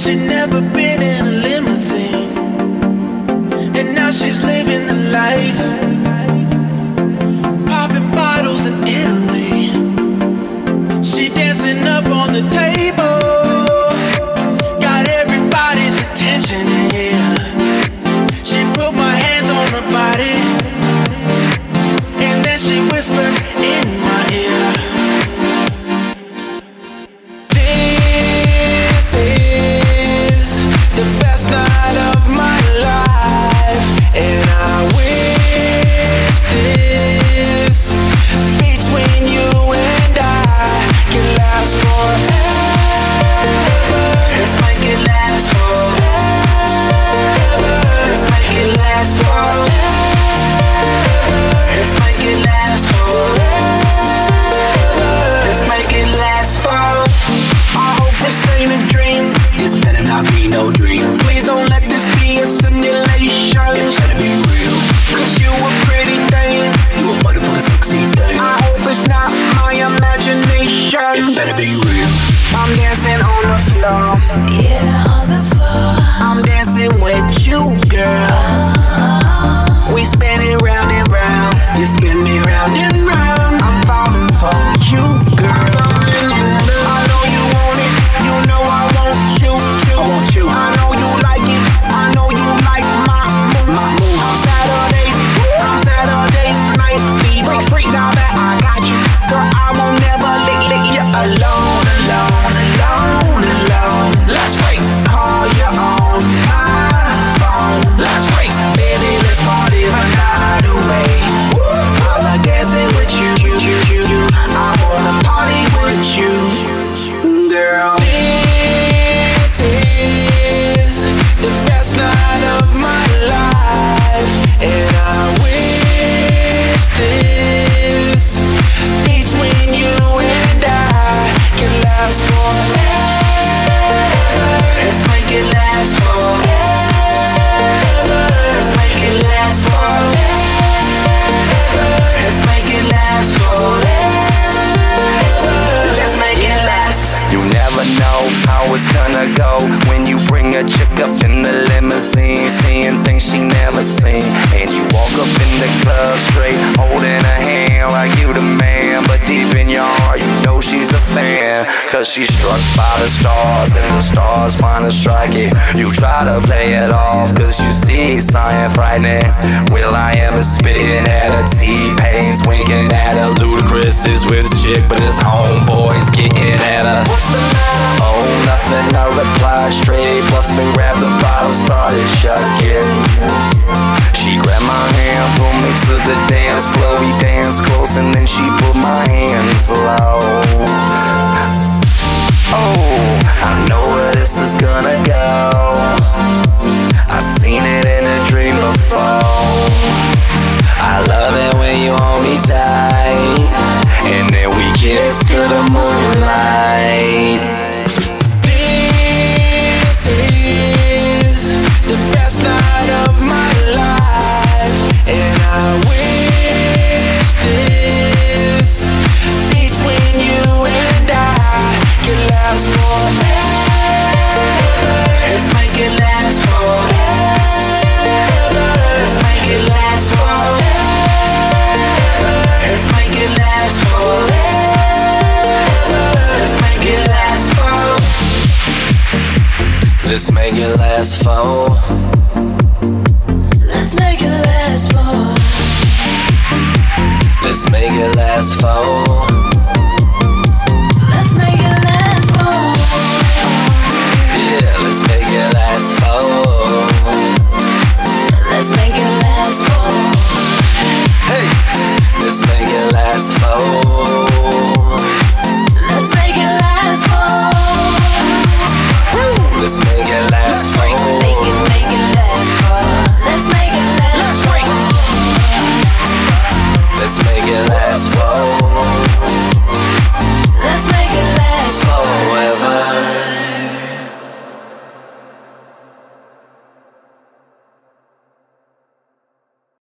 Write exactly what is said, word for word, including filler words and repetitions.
She'd never been in a limousine, and now she's living the life, popping bottles in Italy. She dancing up on the table, got everybody's attention, yeah. She put my hands on her body, and then she whispered in my ear, "This is the best night of my life, and I wish this between you and I can last forever. Let's make it last forever. Let's make it last forever. Let's make it last forever. Let's make it last forever. I hope this ain't a dream. This better not be no dream. Please don't let this be a simulation. It better be real. Cause you a pretty thing. You a motherfucking sexy thing. I hope it's not my imagination. It better be real. I'm dancing on the floor. Yeah, on the floor. I'm dancing with you, girl. We spinning round and round. You spin me round and round. I'm falling for you, girl. I know you want it. You know I want you too. I want you. I know you like it. I know you like my moves. My moves. I'm Saturday. I'm Saturday night fever. Freak now that I got you, girl. I won't never leave, leave you alone, alone, alone, alone. Let's freak. Call you on my phone. Let's freak, baby. Let's party the night away. I like dancing with you, you, you, you, you. I wanna party with you, girl. This is the best night of my life, and I wish this between you and I can last forever. Let's make it last forever. Let's make it last forever. Let's make it last forever. Let's make it last. You never know how it's gonna go when you bring a chick up in the limousine, seeing things she never seen. And you walk up in the club straight, holding her hand like you the man. But deep in your heart, you know she's a fan, cause she's struck by the stars, and the stars finally strike it. You try to play it off, cause you see something frightening. Will I am is spitting at her, T-Pain's winking at her. Ludacris is with his chick, but his homeboy's getting at her. What's the matter? Oh, nothing, I replied straight, bluffing, grabbed the bottle, started chugging. She grabbed my hand, pulled me to the dance floor. We danced close and then she put my hands low. Oh, I know where this is gonna go. I seen it in a dream before. I love it when you hold me tight, and then we kiss to the moonlight. This is the best night of my life, and I wish this between you and I can last forever. Let's make it last forever. Let's make it last forever. Let's make it last forever. Let's make it last forever. Let's make it last for. Let's make it last for. Let's make it last for. Let's make it last for. Yeah, let's make it last for. Let's make it last for. Hey, let's make it last for. Let's make it last for. Let's make it last for. Make it, make it last for. Let's make it last for. Let's make it last for.